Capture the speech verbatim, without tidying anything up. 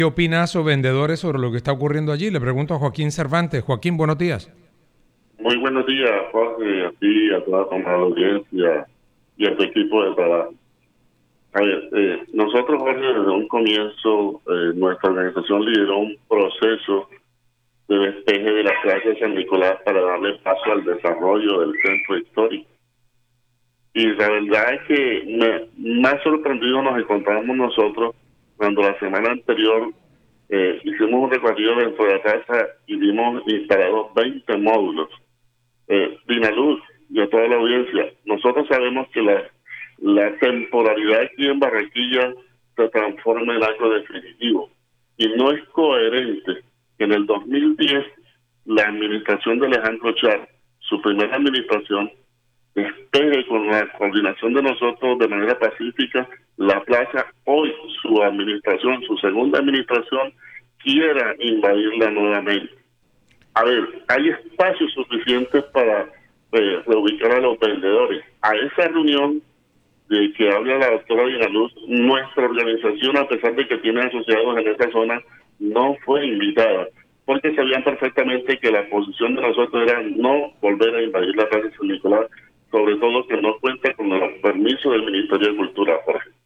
¿Qué opinas o vendedores sobre lo que está ocurriendo allí? Le pregunto a Joaquín Cervantes. Joaquín, buenos días. Muy buenos días, Jorge, a ti, a toda la audiencia y a tu equipo de trabajo. A ver, eh, nosotros, Jorge, desde un comienzo, eh, nuestra organización lideró un proceso de despeje de la Plaza de San Nicolás para darle paso al desarrollo del centro histórico. Y la verdad es que me, más sorprendido nos encontramos nosotros cuando la semana anterior eh, hicimos un recorrido dentro de la casa y vimos instalados veinte módulos. Eh, Dinaluz y a toda la audiencia, nosotros sabemos que la, la temporalidad aquí en Barranquilla se transforma en algo definitivo y no es coherente que en el dos mil diez la administración de Alejandro Char, su primera administración, despegue con la coordinación de nosotros de manera pacífica la plaza. Hoy su administración, su segunda administración, quiera invadirla nuevamente. A ver, hay espacios suficientes para eh, reubicar a los vendedores. A esa reunión de que habla la doctora Dinaluz, nuestra organización, a pesar de que tiene asociados en esa zona, no fue invitada, porque sabían perfectamente que la posición de nosotros era no volver a invadir la Plaza de San Nicolás, sobre todo que no cuenta con los permisos del Ministerio de Cultura, Jorge.